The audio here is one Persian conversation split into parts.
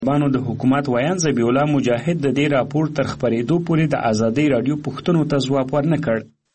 بانو د حکومت ویان ذبیح الله مجاهد د دې راپور تر خبرېدو پورې د ازادي رادیو پوښتنو ته ځواب ورنکړ.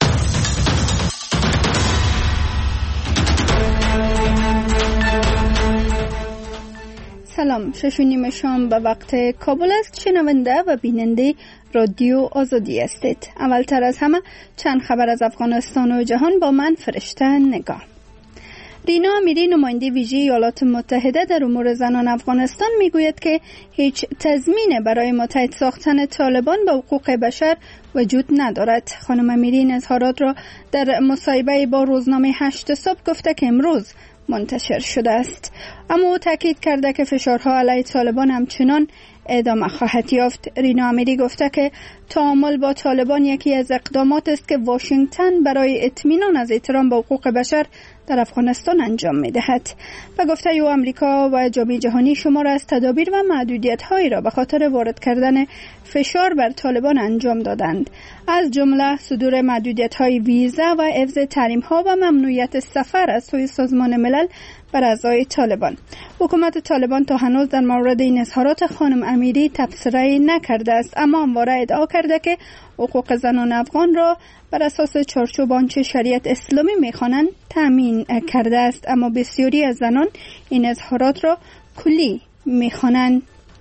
سلام، 6:30 شام به وقت کابل است. شنونده و بیننده رادیو آزادی هستید. اولتر از همه چند خبر از افغانستان و جهان با من فرشته نگاه. رینا امیری نماینده ویژه ایالات متحده در امور زنان افغانستان میگوید که هیچ تضمین برای متحد ساختن طالبان به حقوق بشر وجود ندارد. خانم امیری این اظهارات را در مصاحبه با روزنامه 8 صبح گفته که امروز منتشر شده است. اما او تاکید کرده که فشارها علیه طالبان همچنان ادامه خواهد یافت. رینا امیری گفته که تعامل با طالبان یکی از اقدامات است که واشنگتن برای اطمینان از احترام به حقوق بشر در افغانستان انجام می‌دهد. و گفته او آمریکا و جامعه جهانی شمار از تدابیر و محدودیت‌هایی را به خاطر وارد کردن فشار بر طالبان انجام دادند، از جمله صدور محدودیت‌های ویزا و حفظ تحریم‌ها و ممنوعیت سفر از سوی سازمان ملل بر اعضای طالبان. حکومت طالبان تا هنوز در مورد این اظهارات خانم امیری تبصره نکرده است، اما همواره ادعا کرده که حقوق زنان افغان را بر اساس چارچوب آنچه شریعت اسلامی می‌خوانند تامین کرده است، اما بسیاری از زنان این اظهارات را کلی می‌خوانند.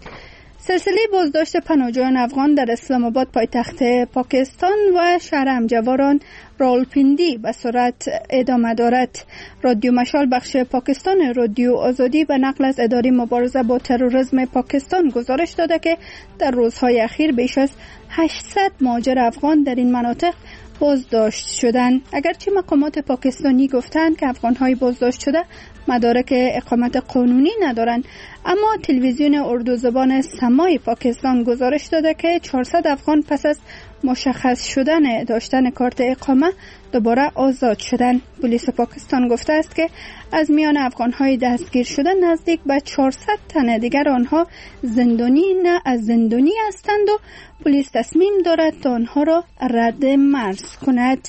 سلسله بازداشت پناهجویان افغان در اسلام آباد پایتخت پاکستان و شهر همجواران راولپیندی به سرعت ادامه دارد. رادیو مشال بخش پاکستان رادیو آزادی به نقل از اداره مبارزه با تروریسم پاکستان گزارش داده که در روزهای اخیر بیش از 800 مهاجر افغان در این مناطق بازداشت شدند. اگرچه مقامات پاکستانی گفتند که افغان‌های بازداشت شده مدارک اقامت قانونی ندارند، اما تلویزیون اردو زبان سمای پاکستان گزارش داده که 400 افغان پس از مشخص شدن داشتن کارت اقامه دوباره آزاد شدند. پلیس پاکستان گفته است که از میان افغان‌های دستگیر شده نزدیک به 400 تن دیگر آنها زندانی نه از زندانی هستند و پلیس تصمیم دارد تا آنها را رد مرز کند.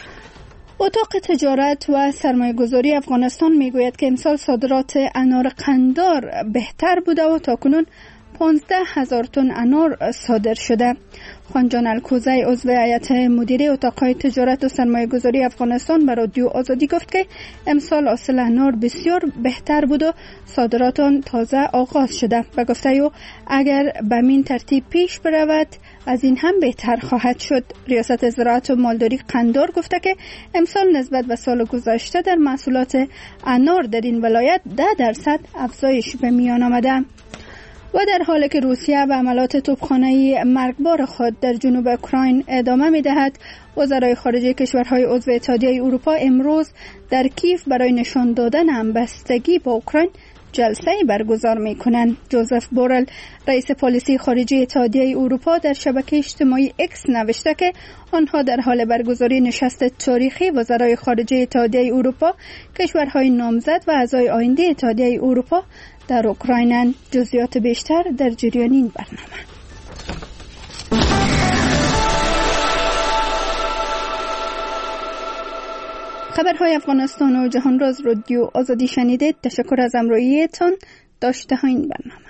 اتاق تجارت و سرمایه‌گذاری افغانستان میگوید که امسال صادرات انار قندار بهتر بوده و تاکنون 15,000 تن انار صادر شده. خانجان الکوزی عضو هیئت مدیره اتاق‌های تجارت و سرمایه‌گذاری افغانستان به رادیو آزادی گفت که امسال حاصل انار بسیار بهتر بود و صادرات آن تازه آغاز شده و گفته او اگر به این ترتیب پیش برود از این هم بهتر خواهد شد. ریاست زراعت و مالداری قندار گفته که امسال نسبت به سال گذشته در محصولات انار در این ولایت 10% افزایش به میان آمده. و در حالی که روسیه به عملات توپخانه‌ای مرگبار خود در جنوب اوکراین ادامه می‌دهد، وزرای خارجه کشورهای عضو اتحادیه اروپا امروز در کیف برای نشان دادن همبستگی با اوکراین جلسه‌ای برگزار می‌کنند. جوزف بورل رئیس پالیسی خارجه اتحادیه اروپا در شبکه اجتماعی اکس نوشته که آنها در حال برگزاری نشست تاریخی وزرای خارجه اتحادیه اروپا، کشورهای نامزد و اعضای آینده اتحادیه اروپا در اوکراین. جزئیات بیشتر در جریان این برنامه. خبرهای افغانستان و جهان را از رادیو آزادی شنیدید. تشکر از همراهیتان. داشته ها این برنامه.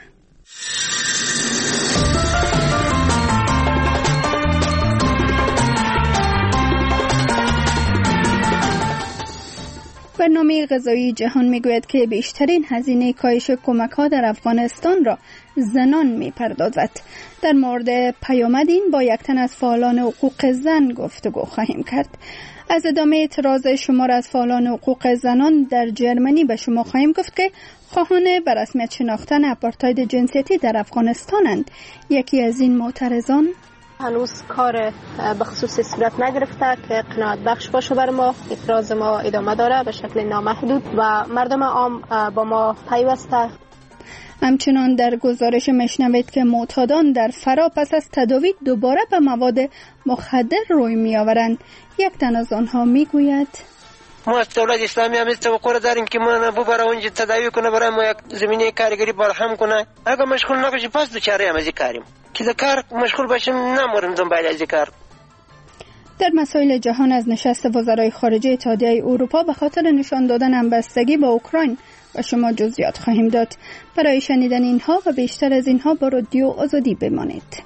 برنامه غذایی جهان میگوید که بیشترین هزینه کاهش کمک‌ها در افغانستان را زنان میپردازد. در مورد پیامد این با یک تن از فعالان حقوق زن گفتگو خواهیم کرد. از ادامه اعتراض شمار از فعالان حقوق زنان در جرمنی به شما خواهیم گفت که خواهان به رسمیت شناختن اپارتاید جنسیتی در افغانستانند. یکی از این معترضان هنوز کار به خصوص صورت نگرفته که قناعت بخش باشه بر ما. اعتراض ما ادامه داره به شکل نامحدود و مردم عام با ما پیوسته. همچنان در گزارش میشنوید که معتادان در فرا پس از تداوی دوباره به مواد مخدر روی می آورند. یک تن از آنها می گوید ما از دولت اسلامی هم توقع داریم که ما ببره اونجا تداوی کنه، برای ما یک زمینه کارگری فراهم کنه. اگه مشغول نباشیم پس دوچاره هم از کاریم که کار مشغول باشیم، نموریم دنبال از کار. در مسائل جهان از نشست وزرای خارجه اتحادیه اروپا به خاطر نشان دادن همبستگی با اوکراین و شما جزئیات خواهیم داد. برای شنیدن اینها و بیشتر از اینها با رادیو آزادی بمانید.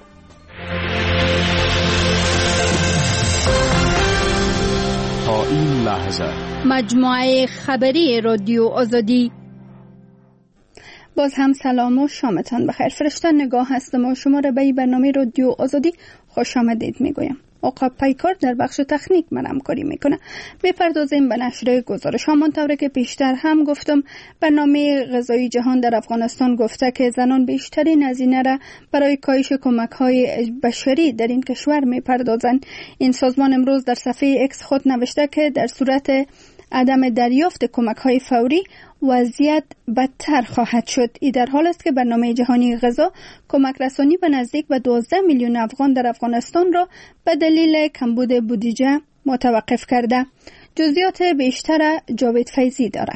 تا این لحظه مجموعه خبری رادیو آزادی. باز هم سلام و شامتان بخیر. فرشته نگاه هستم و شما را به برنامه رادیو آزادی خوش آمدید میگویم. آقا پیکار در بخش تکنیک من همکاری میکنه. میپردازیم به نشر گزارش ها. منطوره که پیشتر هم گفتم، برنامه غذایی جهان در افغانستان گفته که زنان بیشترین هزینه را برای کاهش کمک های بشری در این کشور میپردازند. این سازمان امروز در صفحه اکس خود نوشته که در صورت عدم دریافت کمک های فوری وضعیت بدتر خواهد شد. این در حال است که برنامه جهانی غذا کمک رسانی به نزدیک به 12 میلیون افغان در افغانستان را به دلیل کمبود بودجه متوقف کرده. جزئیات بیشتر جاوید فیضی داره.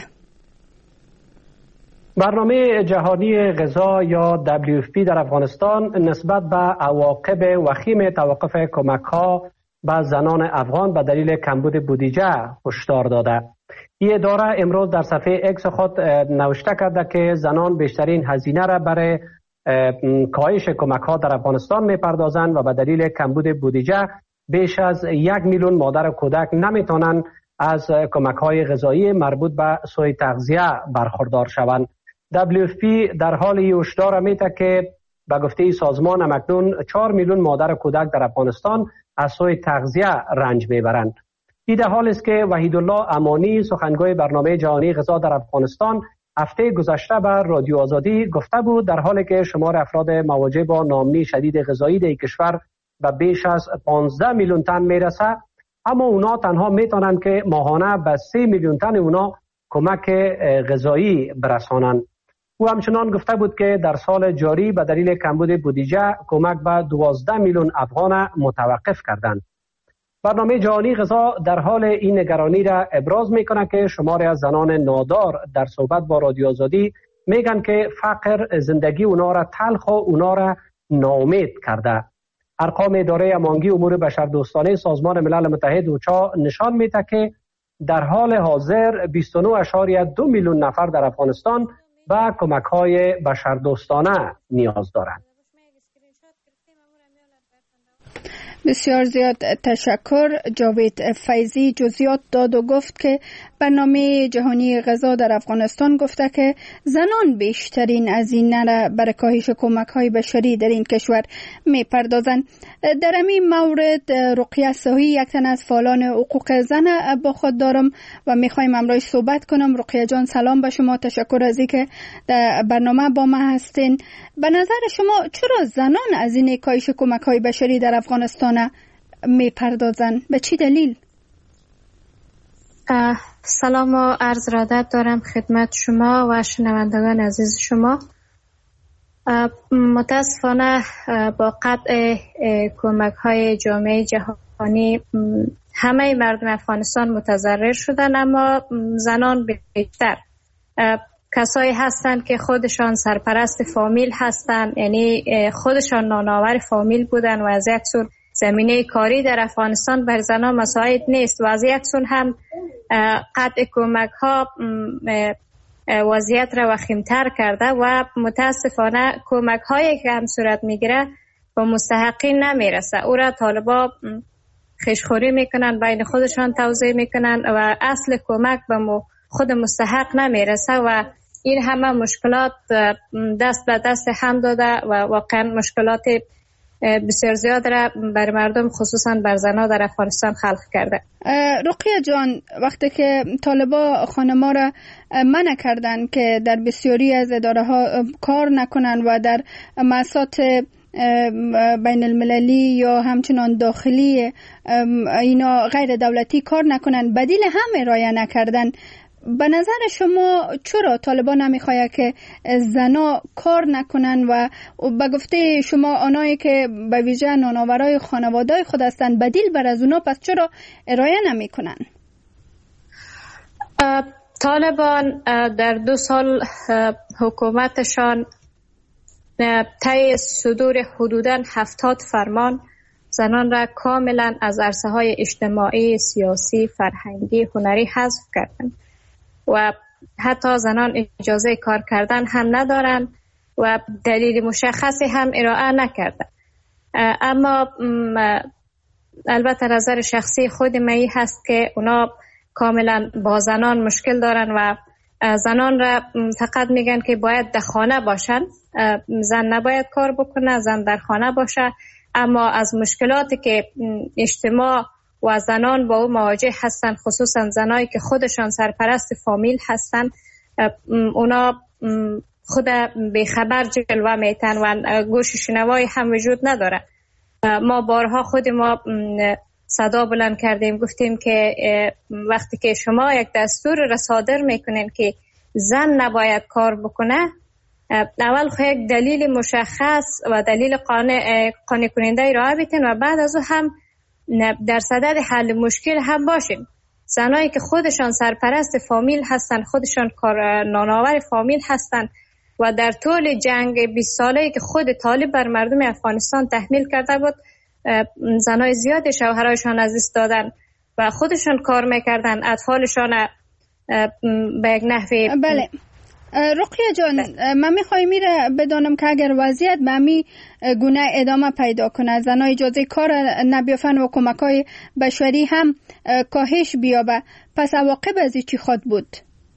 برنامه جهانی غذا یا WFP در افغانستان نسبت به عواقب وخیم توقف کمک‌ها به زنان افغان به دلیل کمبود بودجه هشدار داده. این اداره امروز در صفحه اکس خود نوشته کرده که زنان بیشترین هزینه را برای کاهش کمک‌ها در افغانستان می‌پردازند و به دلیل کمبود بودجه بیش از 1 میلیون مادر و کودک نمی‌توانند از کمک‌های غذایی مربوط به سوی تغذیه برخوردار شوند. WFP در حال این هشدار میده که به گفته سازمان همکنون 4 میلیون مادر و کودک در افغانستان از سوی تغذیه رنج میبرند. این در حال است که وحیدالله امانی سخنگوی برنامه جهانی غذا در افغانستان هفته گذشته به رادیو آزادی گفته بود در حالی که شمار افراد مواجه با ناامنی شدید غذایی در کشور به بیش از 15 میلیون تن میرسه، اما اونا تنها میتونن که ماهانه به 3 میلیون تن اونا کمک غذایی برسانند. او همچنان گفته بود که در سال جاری به دلیل کمبود بودجه کمک به 12 میلیون افغان متوقف کردند. برنامه جهانی غذا در حال این نگرانی را ابراز میکنه که شماری از زنان نادار در صحبت با رادیو آزادی میگن که فقر زندگی اونا را تلخ و اونا را ناامید کرده. ارقام اداره امانگی امور بشردوستانه سازمان ملل متحد اوچا نشان میده که در حال حاضر 29.2 میلیون نفر در افغانستان به کمک‌های بشردوستانه نیاز دارند. بسیار زیاد تشکر. جاوید فیضی جزئیات داد و گفت که برنامه جهانی غذا در افغانستان گفته که زنان بیشترین هزینه را برای کاهش کمک‌های بشری در این کشور می‌پردازند. در این مورد رقیه صحی یک تن از فعالان حقوق زن با خود دارم و می‌خوایم امروز صحبت کنم. رقیه جان سلام به شما، تشکر از اینکه در برنامه با ما هستین. به نظر شما چرا زنان هزینه کاهش کمک‌های بشری در افغانستان می‌پردازند؟ به چه دلیل؟ سلام و عرض ادب دارم خدمت شما و شنوندگان عزیز شما. متاسفانه با قطع کمک‌های جامعه جهانی همه مردم افغانستان متضرر شدن، اما زنان بیشتر. کسایی هستند که خودشان سرپرست فامیل هستند، یعنی خودشان نانآور فامیل بودن و از یک سو زمینه کاری در افغانستان بر زنان مساعد نیست و از یک سو هم قطع کمک ها وضعیت را وخیمتر کرده و متاسفانه کمک هایی که هم صورت میگیره با مستحقین نمیرسه. او را طالبا خیشخوری میکنن، بین خودشان توزیع میکنن و اصل کمک به خود مستحق نمیرسه و این همه مشکلات دست به دست هم داده و واقعا مشکلات بسیار زیاد را بر مردم خصوصا بر زنها در افغانستان خلق کرده. رقیه جان، وقتی که طالبا خانما را منع کردن که در بسیاری از اداره ها کار نکنن و در مؤسسات بین المللی یا همچنان داخلی اینا غیر دولتی کار نکنن، بدیل هم ارائه نکردن، به نظر شما چرا طالبان نمیخواد که زنا کار نکنن و به گفته شما آنایی که به ویژه نانآورای خانواده‌های خود هستند بدیل بر از اونا پس چرا ارائه نمیکنن؟ طالبان در 2 سال حکومتشان طی صدور حدوداً 70 فرمان زنان را کاملا از عرصه‌های اجتماعی، سیاسی، فرهنگی، هنری حذف کردند و حتی زنان اجازه کار کردن هم ندارند و دلیل مشخصی هم ارائه نکردند. اما البته نظر شخصی خود من هست که اونا کاملا با زنان مشکل دارن و زنان را فقط میگن که باید در خانه باشن، زن نباید کار بکنه، زن در خانه باشه. اما از مشکلاتی که اجتماع و زنان با او مواجه هستن، خصوصا زنایی که خودشان سرپرست فامیل هستن، اونا خود بیخبر جلوه میتن و گوش شنوایی هم وجود نداره. ما بارها خود ما صدا بلند کردیم، گفتیم که وقتی که شما یک دستور را صادر میکنین که زن نباید کار بکنه، اول خود یک دلیل مشخص و دلیل قانع کننده را بیتین و بعد از او هم در صدد حل مشکل هم باشین. زنایی که خودشان سرپرست فامیل هستن، خودشان کار نانآور فامیل هستن و در طول جنگ 20 ساله‌ای که خود طالب بر مردم افغانستان تحمیل کرده بود، زنای زیادی شوهرایشان از دست دادن و خودشان کار میکردن، اطفالشان به یک نحوی. بله رقیه جان، من میخوایم میره بدانم که اگر وضعیت به همی گونه ادامه پیدا کنه، زنای اجازه کار نبیافن و کمکای بشری هم کاهش بیابه، پس عواقب از چی خواهد بود؟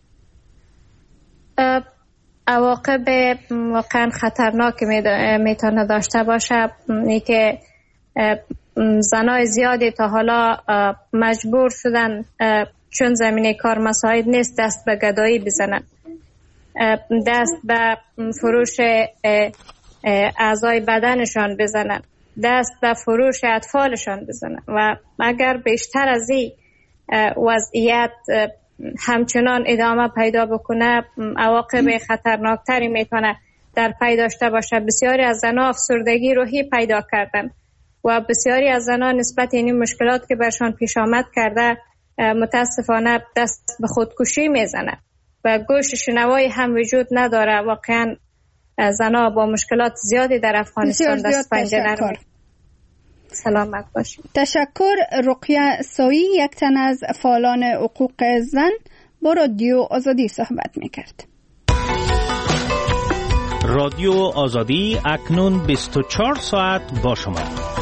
عواقب واقعا خطرناک میتونه داشته باشه. ای که زنای زیادی تا حالا مجبور شدن چون زمینه کار مساعد نیست دست به گدایی بزنن، دست به فروش اعضای بدنشان بزنن، دست به فروش اطفالشان بزنن و اگر بیشتر از این وضعیت همچنان ادامه پیدا بکنه، عواقب خطرناکتری میتونه در پی داشته باشه. بسیاری از زنان افسردگی روحی پیدا کردن و بسیاری از زنان نسبت این مشکلات که برشان پیش آمد کرده متاسفانه دست به خودکشی میزنه و گوش شنوایی هم وجود نداره. واقعا زنان با مشکلات زیادی در افغانستان دست پنجه نرمید. سلامت باشید. تشکر. رقیه سایی، یک تن از فعالان حقوق زن، با رادیو آزادی صحبت میکرد. رادیو آزادی اکنون 24 ساعت با شما.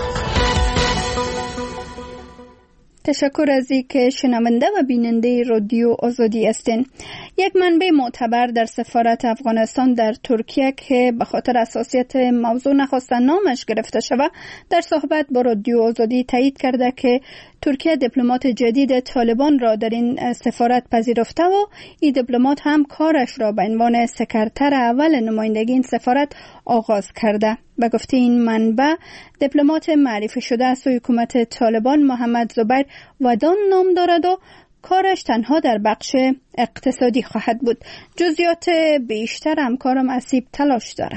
تشکر از اینکه شنونده و بیننده رادیو آزادی هستین. یک منبع معتبر در سفارت افغانستان در ترکیه که به خاطر حساسیت موضوع نخواستن نامش گرفته شود، در صحبت با رادیو آزادی تایید کرده که ترکیه دیپلمات جدید طالبان را در این سفارت پذیرفته و این دیپلمات هم کارش را به عنوان سکرتر اول نمایندگی این سفارت آغاز کرده. به گفته این منبع، دیپلمات معرفی شده از حکومت طالبان محمد زبیر ودان نام دارد و کارش تنها در بخش اقتصادی خواهد بود. جزئیات بیشتر همکارم اسیب تلاش داره.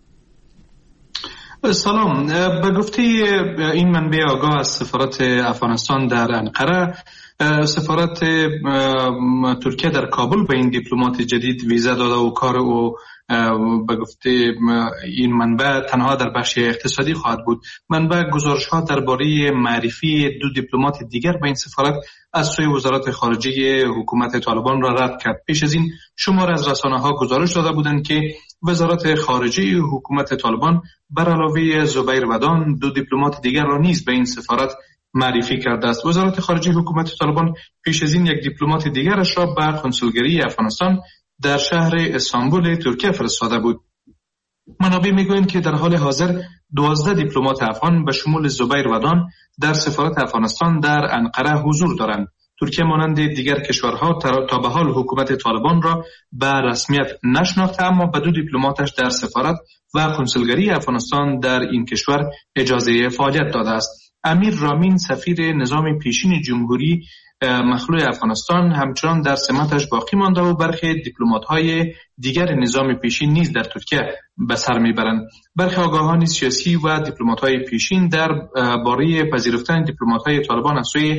سلام. به گفته این منبع آگاه از سفارت افغانستان در انقره، سفارت ترکیه در کابل به این دیپلمات جدید ویزا داده و کار او به گفته این منبع تنها در بخش اقتصادی خواهد بود. منبع گزارش ها درباره معرفی دو دیپلمات دیگر به این سفارت از سوی وزارت خارجه حکومت طالبان را رد کرد. پیش از این شمار از رسانه ها گزارش داده بودند که وزارت خارجه حکومت طالبان بر علاوه زبیر ودان دو دیپلمات دیگر را نیز به این سفارت معرفی کرده است. وزارت خارجه حکومت طالبان پیش از این یک دیپلمات دیگرش را به کنسولگری افغانستان در شهر استانبول ترکیه فرستاده بود. منابع میگویند که در حال حاضر 12 دیپلمات افغان به شمول زبیر ودان در سفارت افغانستان در انقره حضور دارند. ترکیه مانند دیگر کشورها تا به حال حکومت طالبان را به رسمیت نشناخته، اما به دو دیپلماتش در سفارت و کنسولگری افغانستان در این کشور اجازه فعالیت داده است. امیر رامین سفیر نظام پیشین جمهوری مخلوع افغانستان همچنان در سمتش باقی مانده و برخی دیپلمات‌های دیگر نظام پیشین نیز در ترکیه به سر میبرند. برخی آگاهان سیاسی و دیپلمات‌های پیشین در باره پذیرفتن دیپلمات‌های طالبان از سوی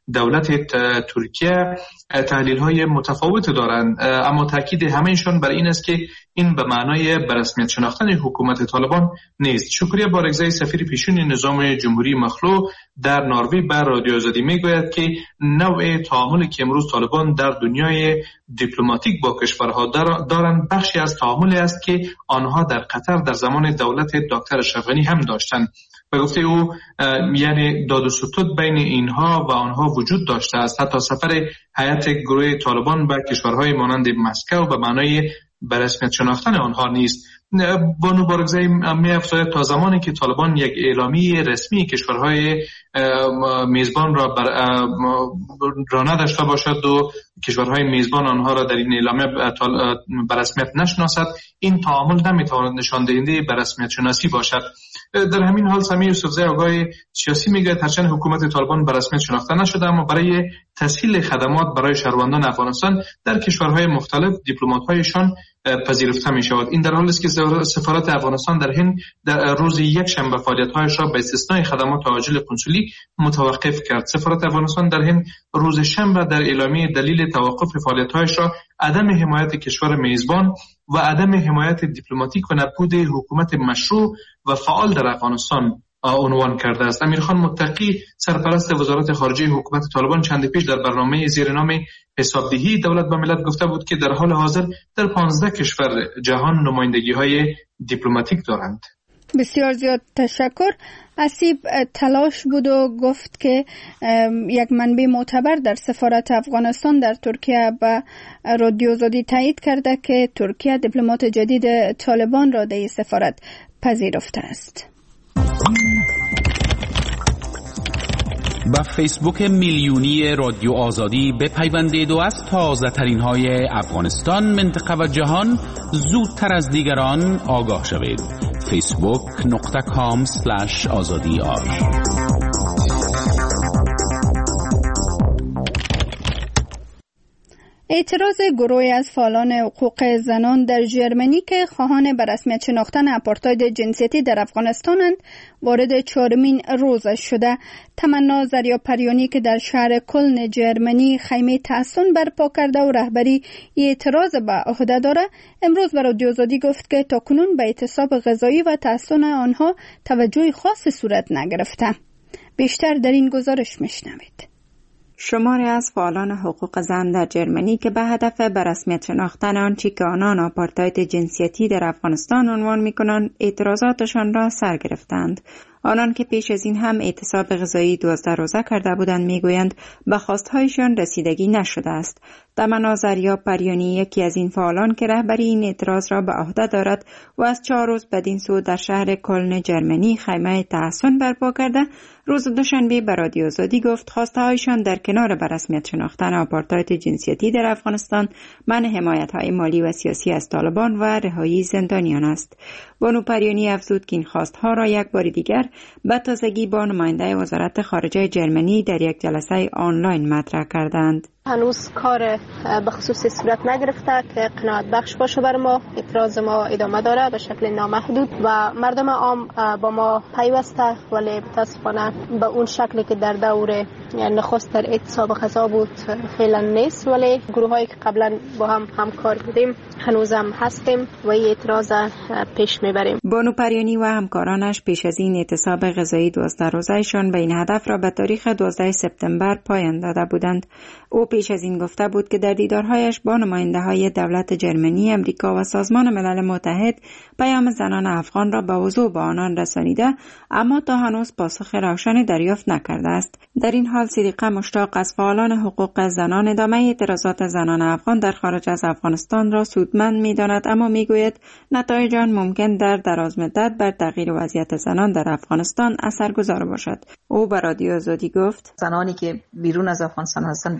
دولت ترکیه تحلیل های متفاوت دارند، اما تاکید همه‌شان بر این است که این به معنای به رسمیت شناختن حکومت طالبان نیست. شکریه بارگزای سفیر پیشین نظام جمهوری مخلوع در نروژ بر رادیو آزادی میگوید که نوع تعاملی که امروز طالبان در دنیای دیپلماتیک با کشورها دارند بخشی از تعاملی است که آنها در قطر در زمان دولت دکتر اشرف غنی هم داشتند. به گفته او یعنی داد و ستود بین اینها و آنها وجود داشته است. حتی سفر هیئت گروه طالبان به کشورهای مانند مسکو به معنای به رسمیت شناختن آنها نیست. بانو بارگزایی می‌افزاید تا زمانی که طالبان یک اعلامیه رسمی کشورهای میزبان را نداشته باشد و کشورهای میزبان آنها را در این اعلامیه به رسمیت نشناسد، این تعامل نمیتواند نشان دهنده به رسمیت شناسی باشد. در همین حال سمیع یوسفزی آگاه سیاسی میگوید هرچند حکومت طالبان به رسمیت شناخته نشده، اما برای تسهیل خدمات برای شهروندان افغانستان در کشورهای مختلف دیپلمات‌هایشان پذیرفته می شود. این در حالی است که سفارت افغانستان در هند در روز یکشنبه فعالیت‌هایش را به استثنای خدمات عاجل کنسولی متوقف کرد. سفارت افغانستان در هند روز شنبه در اعلامیه دلیل توقف فعالیت‌هایش را عدم حمایت کشور میزبان و عدم حمایت دیپلماتیک و نبود حکومت مشروع و فعال در افغانستان عنوان کرده است. امیرخان متقی سرپرست وزارت خارجه حکومت طالبان چند پیش در برنامه زیر نام حسابدهی دولت به ملت گفته بود که در حال حاضر در 15 کشور جهان نمایندگی‌های دیپلماتیک دارند. بسیار زیاد تشکر. اسیب تلاش بود و گفت که یک منبع معتبر در سفارت افغانستان در ترکیه به رادیو آزادی تایید کرده که ترکیه دیپلمات جدید طالبان را در سفارت پذیرفته است. با فیسبوک میلیونی رادیو آزادی بپیوندید و از تازه ترین های افغانستان، منطقه و جهان زودتر از دیگران آگاه شوید. facebook.com/azadi. اعتراض گروهی از فعالان حقوق زنان در ژرمنی که خواهان به رسمیت شناختن آپارتاید جنسیتی در افغانستانند وارد 4مین روزش شده. تمنا زریاپریانی که در شهر کلن ژرمنی خیمه تحصن برپا کرده و رهبری اعتراض به عهده دارد، امروز به رادیو آزادی گفت که تاکنون به اعتصاب غذایی و تحصن آنها توجه خاصی صورت نگرفته. بیشتر در این گزارش میشنوید. شماری از فعالان حقوق زن در ژرمنی که به هدف به رسمیت شناختن آنچه که آنان آپارتاید جنسیتی در افغانستان عنوان می‌کنند اعتراضاتشان را سر گرفتند. آنان که پیش از این هم اعتصاب غذایی 12 روزه کرده بودند میگویند به خواستهایشان رسیدگی نشده است. تمنا زریاپریانی یکی از این فعالان که رهبری این اعتراض را به عهده دارد و از 4 روز بدین سو در شهر کلن ژرمنی خیمه تحصن برپا کرده، روز دوشنبه به رادیو آزادی گفت خواستهایشان در کنار به رسمیت شناختن آپارتاید جنسیتی در افغانستان، منع حمایت‌های مالی و سیاسی از طالبان و رهایی زندانیان است. بانو پریانی افزود که این خواستها را یک بار دیگر به تازگی با نماینده وزارت خارجه ژرمنی در یک جلسه آنلاین مطرح کردند. هنوز کار به خصوص صورت نگرفته که قناعت بخش باشه بر ما. اعتراض ما ادامه داره به شکل نامحدود و مردم عام با ما پیوسته، ولی متاسفانه به اون شکلی که در دور نخست در اعتصاب غذا بود فعلا نیست، ولی گروه هایی که قبلا با هم همکار بودیم هنوز هم هستیم و این اعتراض پیش میبریم. بانو پریانی و همکارانش پیش از این اعتصاب غذایی 12 روزه‌شان به این هدف را به تاریخ 12 سپتامبر پایان داده بودند. او پیش از این گفته بود که در دیدارهایش با نماینده‌های دولت ژرمنی، امریکا و سازمان ملل متحد پیام زنان افغان را به وضوح به آنان رسانیده، اما تا هنوز پاسخ روشنی دریافت نکرده است. در این حال صدیقه مشتاق از فعالان حقوق زنان ادامه اعتراضات زنان افغان در خارج از افغانستان را سودمند می‌داند، اما می‌گوید نتایج آن ممکن در درازمدت بر تغییر وضعیت زنان در افغانستان اثرگذار باشد. او به رادیو آزادی گفت زنانی که بیرون از افغانستان هستند به اعتراضات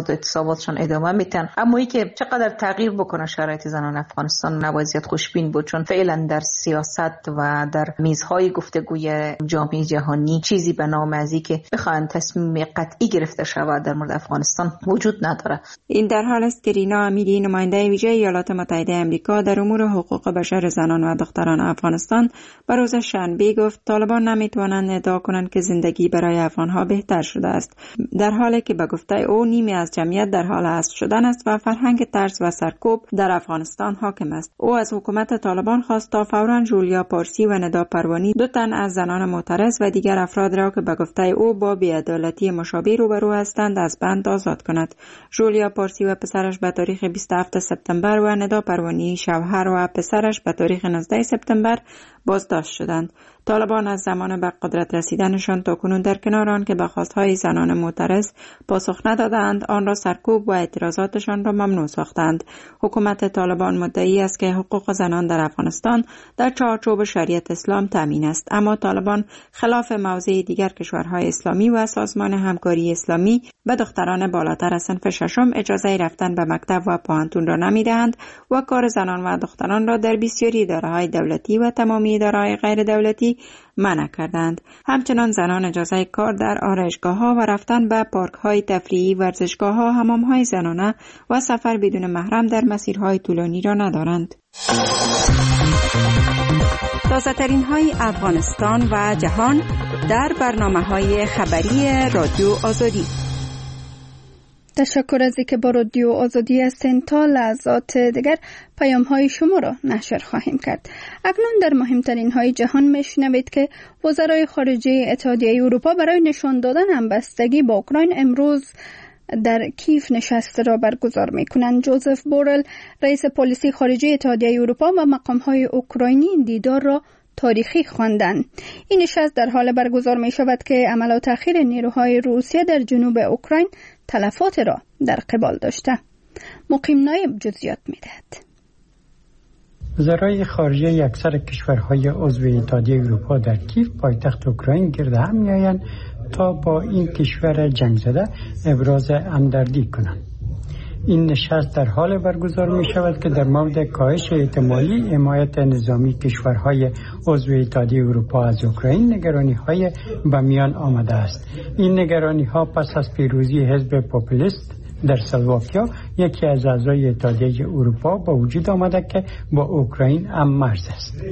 جلسات و اعتصاباتشان ادامه میتن. اما ای که چقدر تغییر بکنه شرایط زنان افغانستان نباید زیاد خوشبین بود، چون فعلا در سیاست و در میزهای گفتگوی جامعه جهانی چیزی به نام از این که بخواهند تصمیم قطعی گرفته شود در مورد افغانستان وجود نداره. این در حال است که رینا امیری، نماینده ویژه ایالات متحده آمریکا در امور حقوق بشر زنان و دختران افغانستان به روز شنبه گفت طالبان نمیتوانند ادعا کنند که زندگی برای افغانها بهتر شده است، در حالی که به گفته او نیمی از جمعیت در حال حذف شدن است و فرهنگ ترس و سرکوب در افغانستان حاکم است. او از حکومت طالبان خواست تا فوراً جولیا پارسی و ندا پروانی، دو تن از زنان معترض و دیگر افراد را که به گفته او با بی‌عدالتی مشابه روبرو هستند از بند آزاد کند. جولیا پارسی و پسرش به تاریخ 27 سپتامبر و ندا پروانی شوهر و پسرش به تاریخ 19 سپتامبر بازداشت شدند. طالبان از زمان به قدرت رسیدنشان تاکنون در کنار آن که به خواستهای زنان معترض پاسخ ندادند، آن را سرکوب و اعتراضاتشان را ممنوع ساختند. حکومت طالبان مدعی است که حقوق زنان در افغانستان در چارچوب شریعت اسلام تامین است، اما طالبان خلاف موضع دیگر کشورهای اسلامی و سازمان همکاری اسلامی به دختران بالاتر از صنف ششم اجازه رفتن به مکتب و پوهنتون را نمیدهند و کار زنان و دختران را در بسیاری اداره‌های دولتی و تمامی اداره‌های غیر دولتی منع کردند. همچنان زنان اجازه کار در آرایشگاه‌ها و رفتن به پارک‌های تفریحی، ورزشگاه‌ها، حمام‌های زنانه و سفر بدون محرم در مسیرهای طولانی را ندارند. تازه‌ترین های افغانستان و جهان در برنامه‌های خبری رادیو آزادی. تشکر از اینکه با رادیو آزادی هستین. تا لحظات دیگر پیام های شما را نشر خواهیم کرد. اکنون در مهمترین های جهان میشنوید که وزرای خارجه اتحادیه اروپا برای نشان دادن همبستگی با اوکراین امروز در کیف نشست را برگزار میکنند. جوزف بورل، رئیس پلیسی خارجه اتحادیه اروپا و مقام های اوکراینی این دیدار را تاریخی خواندند. این نشست در حال برگزار می شود که عملیات اخیر نیروهای روسیه در جنوب اوکراین تلفات را در قبال داشته. مقیم نایب جزئیات می‌دهد. وزرای خارجه اکثر کشورهای عضو اتحادیه اروپا در کیف پایتخت اوکراین گرد هم می‌آیند تا با این کشور جنگ زده ابراز همدردی کنند. این نشست در حال برگزار می شود که در مورد کاهش احتمالی حمایت نظامی کشورهای عضو اتحادیه اروپا از اوکراین نگرانی های به میان آمده است. این نگرانی ها پس از پیروزی حزب پاپولیست در سلواکیا، یکی از اعضای اتحادیه اروپا، با وجود آمده که با اوکراین هم مرز است.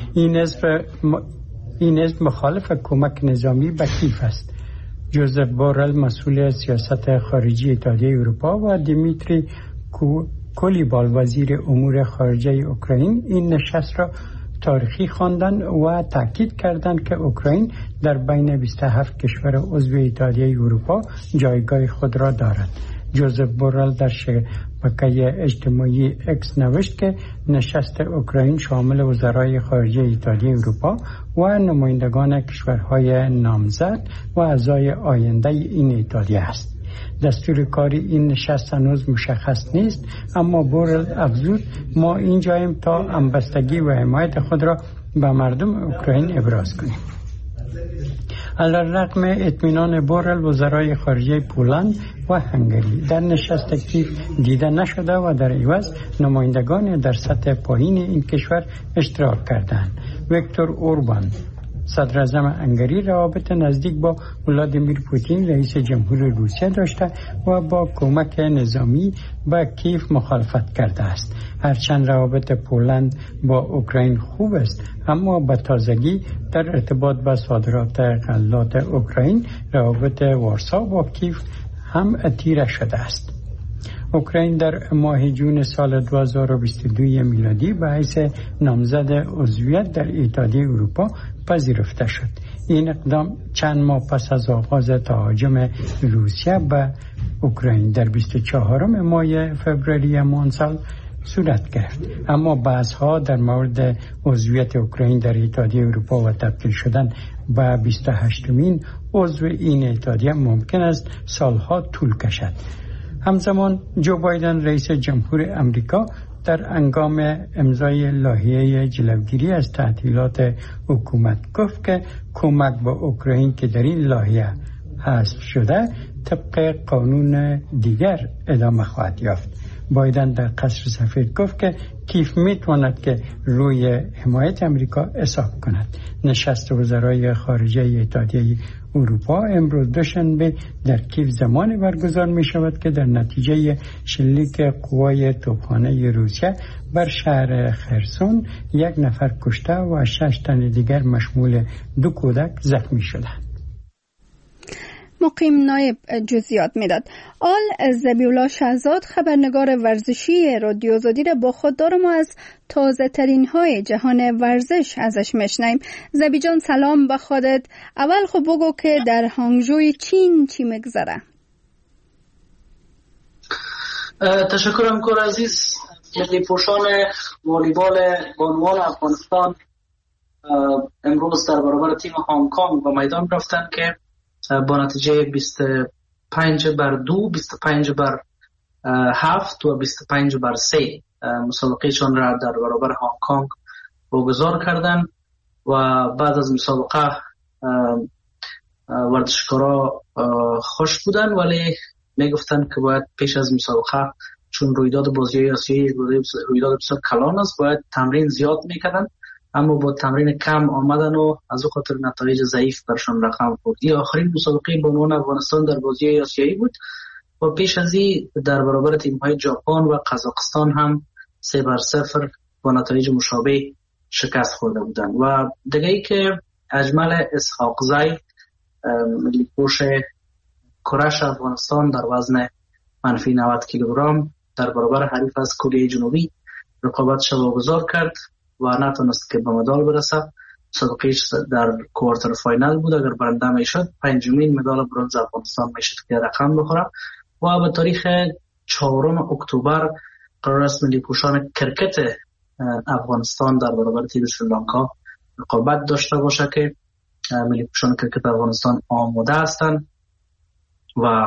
این حزب مخالف کمک نظامی به کیف است. جوزف بورل، مسئول سیاست خارجی اتحادیه اروپا، و دیمیتری کولیبال، وزیر امور خارجه اوکراین، این نشست را تاریخی خواندند و تاکید کردند که اوکراین در بین 27 کشور عضو اتحادیه اروپا جایگاه خود را دارد. جوزف بورل در شبکه اجتماعی اکس نوشت که نشست اوکراین شامل وزرای خارجه اتحادیه اروپا و نمایندگان کشورهای نامزد و اعضای آینده این اتحادیه است. دستور کاری این نشست هنوز مشخص نیست، اما بورل افزود: ما اینجاییم تا همبستگی و حمایت خود را به مردم اوکراین ابراز کنیم. علیرغم اطمینان بورل، وزرای خارجه پولند و هنگری در نشست کیف دیده نشده و در عوض نمایندگان در سطح پایین این کشور اشتراک کردند. ویکتور اوربان، صدر اعظم هنگری، روابط نزدیک با ولادیمیر پوتین رئیس جمهور روسیه داشته و با کمک نظامی به کیف مخالفت کرده است. هرچند روابط پولند با اوکراین خوب است، اما به تازگی در ارتباط با صادرات غلات اوکراین روابط وارسا با کیف هم تیره شده است. اوکراین در ماه جون سال 2022 میلادی به حیث نامزد عضویت در اتحادیه اروپا پذیرفته شد. این اقدام چند ماه پس از آغاز تهاجم روسیه به اوکراین در 24 ماه فوریه همان سال صورت گرفت. اما بحث‌ها در مورد عضویت اوکراین در اتحادیه اروپا و تبدیل شدن به 28مین عضو این اتحادیه ممکن است سالها طول کشد. همزمان جو بایدن رئیس جمهور امریکا در هنگام امضای لایحه جلوگیری از تعطیلات حکومت گفت که کمک به اوکراین که در این لایحه حذف شده طبق قانون دیگر ادامه خواهد یافت. بایدن در قصر سفید گفت که کیف میتواند که روی حمایت امریکا حساب کند. نشست وزرای خارجه اتحادیه اروپا امروز دوشنبه در کیف زمانی برگزار می شود که در نتیجه شلیک قوای توپخانه روسیه بر شهر خرسون 1 نفر کشته و 6 تن دیگر مشمول 2 کودک زخمی شدند. مقیم نایب جزئیات میداد. آل ذبیحالله شهزاد خبرنگار ورزشی رادیو آزادی را با خود دارم و از تازه ترین های جهان ورزش ازش میشنیم. ذبی جان سلام به خودت. اول خب بگو که در هانگژوی چین چی میگذره؟ تشکرم کور عزیز. ملی پوشان والیبال بانوان افغانستان امروز در برابر تیم هنگ کنگ به میدان رفتن که با نتیجه 25-2، 25-7 و 25-3 مسابقهشان را در برابر هنگ کنگ برگزار کردند و بعد از مسابقه ورزشکارا خوش بودن، ولی میگفتن که باید پیش از مسابقه چون رویداد بازی‌های آسیایی رویداد بسیار کلان است باید تمرین زیاد میکردن، اما با تمرین کم آمدن و از او خاطر نتایج ضعیف برشان رقم خورد. این آخرین مسابقه بانوان افغانستان در بازی آسیایی بود و پیش از این در برابر تیم‌های ژاپن و قزاقستان هم 3-0 با نتایج مشابه شکست خورده بودند. و دیگه ای که اجمل اسحاقزی ملی پوش کرش افغانستان در وزن منفی 90 کیلوگرم در برابر حریف از کره جنوبی رقابتش واگذار کرد و نتونست که به مدال برسه. مسابقهش در کوارتر فاینال بود، اگر برنده میشد 5مین مدال برنز افغانستان میشد که رقم بخوره. و به تاریخ 4 اکتبر قرار است ملی پوشان کرکت افغانستان در برابر تیم سریلانکا رقابت داشته باشه که ملی پوشان کرکت افغانستان آماده هستند و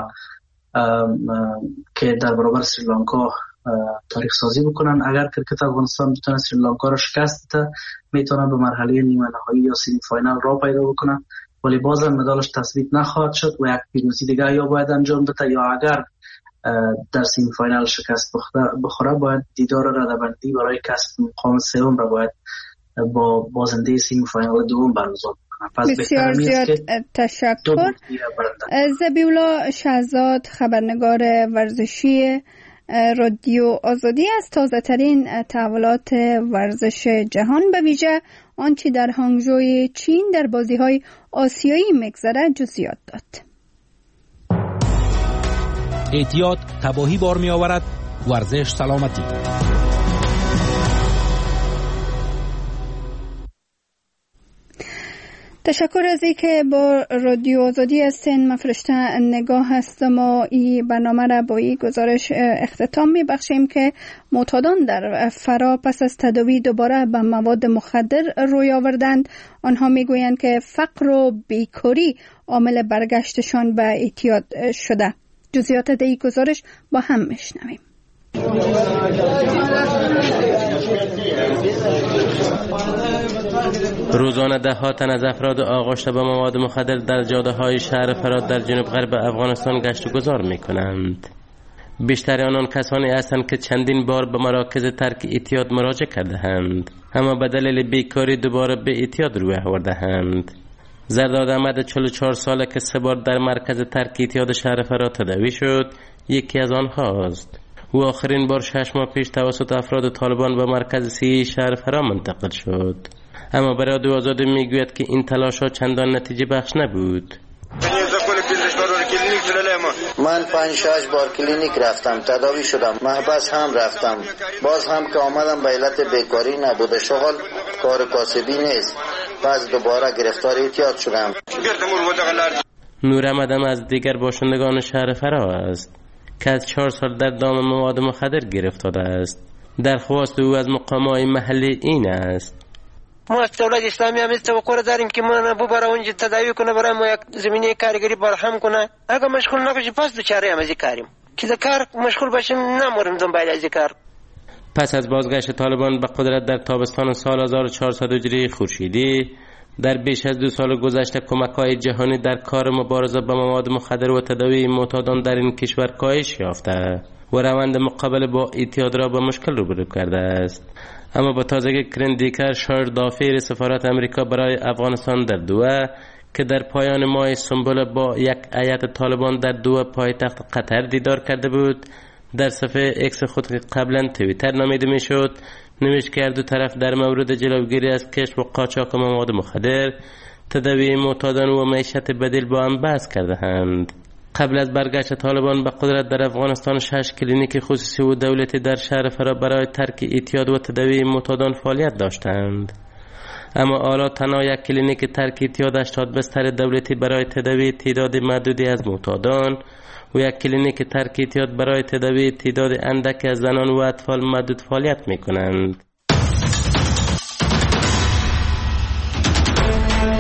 که در برابر سریلانکا تاریخ سازی بکنن. اگر کرکت افغانستان بتونه سریلانکا را شکست بده میتونه به مرحله نیمه نهایی یا سمی فاینال را پیدا بکنه، ولی بازم مدالش تثبیت نخواهد شد و یک پیروزی دیگه یا باید انجام بده یا اگر در سمی فاینال شکست بخوره باید دیدار رده‌بندی برای کسب مقام سوم را باید با بازنده سمی فاینال دوم برگزار کنه. بسیار زیاد تشکر. ذبیحالله شهزاد خبرنگار ورزشی رادیو آزادی از تازه ترین تحولات ورزش جهان به ویژه آنچه در هانگژوی چین در بازی های آسیایی میگذره جزئیات داد. اعتیاد تباهی بار می آورد، ورزش سلامتی. تشکر از اینکه با رادیو آزادی هستین. من فرشته نگاه هستم و این برنامه را با این گزارش اختتام میبخشیم که معتادان در فرا پس از تداوی دوباره به مواد مخدر روی آوردند. آنها میگویند که فقر و بیکاری عامل برگشتشان به اعتیاد شده. جزئیات این گزارش با هم میشنویم. روزانه ده تن از افراد آغشته به مواد مخدر در جاده‌های شهر فرات در جنوب غرب افغانستان گشت و گذار می‌کنند. بیشتر آنان کسانی هستند که چندین بار به مراکز ترک اعتیاد مراجعه کرده‌اند، اما به دلیل بیکاری دوباره به اعتیاد روی آورده‌اند. زرداد احمد 44 ساله که 3 بار در مرکز ترک اعتیاد شهر فرات تداوی شد یکی از آنهاست. او آخرین بار 6 ماه پیش توسط افراد طالبان به مرکز صحی شهر فرا منتقل شد، اما برای رادیو آزادی میگوید که این تلاش ها چندان نتیجه بخش نبود. من 5-6 بار کلینیک رفتم، تداوی شدم، محبس هم رفتم، باز هم که آمدم به علت بیکاری نبوده، شغل کار کاسبی نیست، پس دوباره گرفتار اعتیاد شدم. نور احمد از دیگر باشندگان شهر فرا است که از 4 سال در دام مواد مخدر گرفتار است. درخواست او از مقامات محلی این است: ما از دولت اسلامی هم توقع داریم که ما ببره اونجا تداوی کنه، برای ما یک زمینه کارگری فراهم کنه. اگه مشغول نباشی پس دوچاره هم از کاریم که در کار مشغول باشیم نموریم دنبال از کار. پس از بازگشت طالبان به قدرت در تابستان سال 1400 هجری خورشیدی در بیش از 2 سال گذشته کمک‌های جهانی در کار مبارزه با مواد مخدر و تداوی معتادان در این کشور کاهش یافته و روند مقابله با اعتیاد را به مشکل روبرو کرده است. اما با تازگی کرندیکر شایر دافیر سفارت امریکا برای افغانستان در دوحه که در پایان ماه سنبل با یک هیئت طالبان در دوحه پایتخت قطر دیدار کرده بود، در صفحه اکس خود که قبلا توییتر نامیده میشد نوشت که هر دو طرف در مورد جلوگیری از کشف و قاچاق مواد مخدر، تداوی معتادان و معیشت بدیل با هم بحث کرده‌اند. قبل از برگشت طالبان به قدرت در افغانستان 6 کلینیک خصوصی و دولتی در شهر فرا برای ترک اعتیاد و تداوی معتادان فعالیت داشتند. اما حالا تنها یک کلینیک ترک اعتیاد 80 بستر دولتی برای تداوی تعداد محدودی از معتادان و یک کلینیک ترک اعتیاد برای تداوی تعداد اندک از زنان و اطفال محدود فعالیت می‌کنند.